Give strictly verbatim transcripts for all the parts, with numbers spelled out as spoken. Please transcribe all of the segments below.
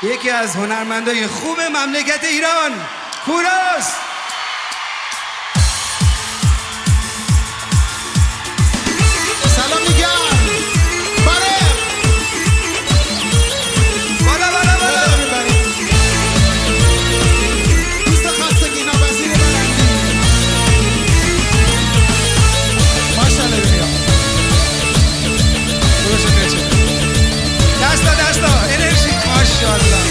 یکی از هنرمندای خوب مملکت ایران، کوروش. سلام میگم. بله بالا بالا بالا. دوست خستگی ناپذیر برندی. ماشاءالله بیا. کوروش بچه. دستا دستا انرژی. ماشاءالله.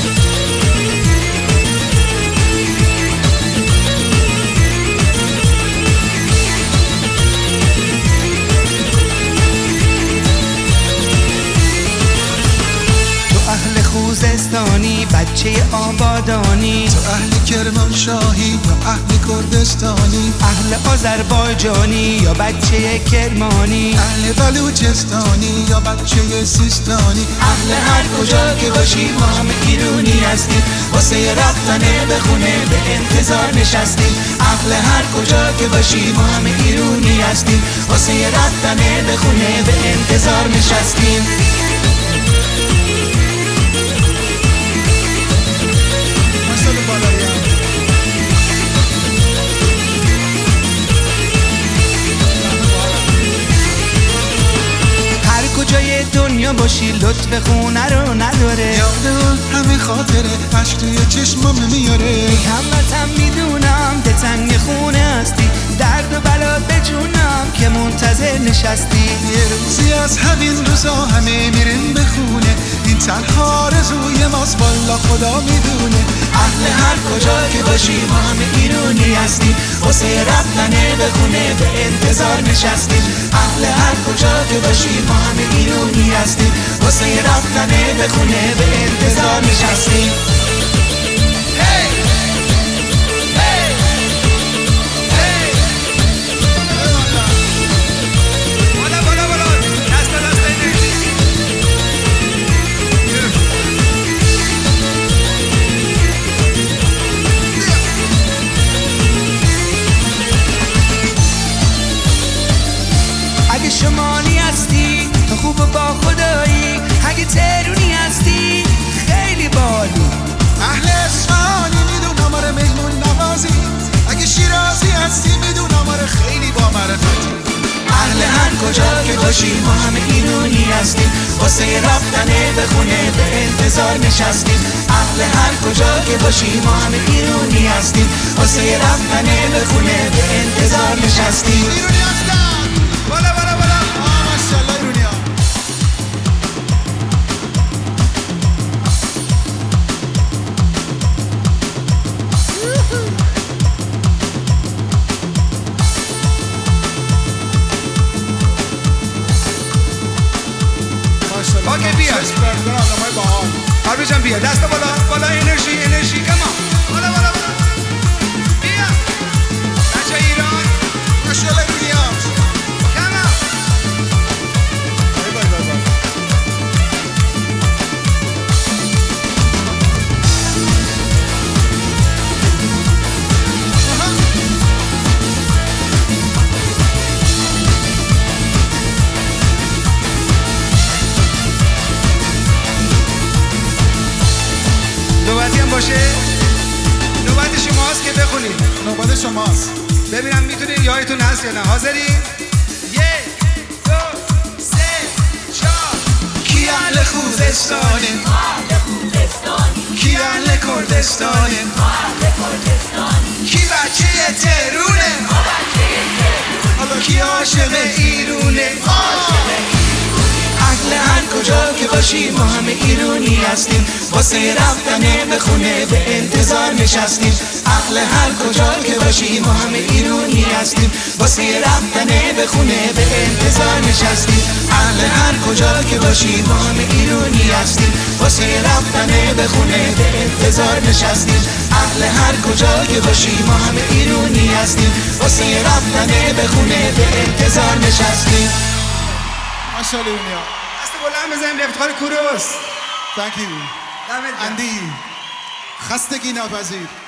خوزستانی بچه آبادانی، تو اهل کرمانشاهی یا اهل کردستانی، اهل آذربایجانی یا بچه کرمانی، اهل بلوچستانی یا بچه سیستانی، اهل هر کجا که باشی ما همه ایرونی هستیم، واسه رفتن به خونه به انتظار نشستیم. اهل هر کجا که باشی ما همه ایرونی هستیم، واسه رفتن به خونه به انتظار نشستیم. هر کجای دنیا باشی لطف خونه رو نداره، یاد همه خاطره عشق توی چشمام میاره. هموطن میدونم که تنگ خونه هستی، درد و بلا به جونم که منتظر نشستی. یه روزی از همین روزا همه میریم به خونه، این تنها آرزوی ماست والا خدا میدونه. اهل هر کجا که باشی ما همه ایرونی هستیم، واسه رفتن به خونه به انتظار نشستیم. اهل هر کجا که باشی ما همه ایرونی هستیم، واسه رفتن به خونه به انتظار نشستیم. hey! hey! hey! بالا بالا بالا. دست دست انرژی. اگه شمالی هستی تو خوب و با خدایی، اگه تهرونی هستی خیلی بالو. اهل اصفهانی میدونم آره مهمون نوازی، اگه شیرازی هستی میدونم آره خیلی با معرفتی. اهل هر کجا که باشی ما همه ایرونی هستیم، واسه رفتن به خونه به انتظار نشستیم. اهل هر کجا که باشی ما همه ایرونی هستیم، واسه رفتن به خونه به انتظار نشستیم. ایرونی هستم. بالا بالا بالا. آه ماشاءالله ایرونی ها. اوکی بیا. آربی جان بیا. دست بالا بالا. انرژی انرژی. کما بالا بالا بالا. بیا بچه ایران. ماشاءالله ایرونی ها. کما بای بای بای بای. نوبتی هم باشه. نوبت شماست که بخونید. نوبت شماست. ببینم میتونید یادتون هست یا نه. حاضری؟ یک دو سه چهار. کی اهل خوزستانه؟ کی اهل کردستانه؟ کی بچه تهرونه؟ حالا کی عاشق ایرونه؟ اهل هر کجا که باشی ما همه ایرونی هستیم، واسه رفتن به خونه به انتظار نشستیم. اهل هر کجا که باشی ما همه ایرونی هستیم، واسه رفتن به خونه به انتظار نشستیم. اهل هر کجا که باشی ما همه ایرونی هستیم، واسه رفتن به خونه به انتظار نشستیم. اهل هر کجا که باشی ما همه ایرونی هستیم، واسه رفتن به خونه به انتظار نشستیم. ماشاءالله ایرونی ها. دست بلند بزنیم به افتخار کوروش. Thank you. دمت گرم. اندی خستگی ناپذیر.